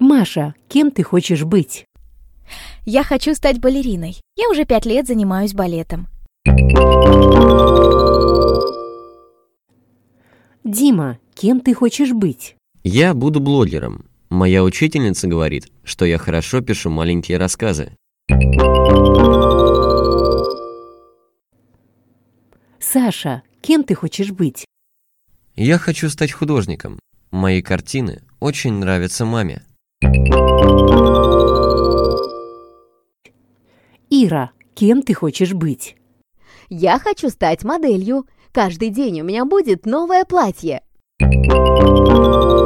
Маша, кем ты хочешь быть? Я хочу стать балериной. Я уже 5 лет занимаюсь балетом. Дима, кем ты хочешь быть? Я буду блогером. Моя учительница говорит, что я хорошо пишу маленькие рассказы. Саша, кем ты хочешь быть? Я хочу стать художником. Мои картины очень нравятся маме. Ира, кем ты хочешь быть? Я хочу стать моделью. Каждый день у меня будет новое платье.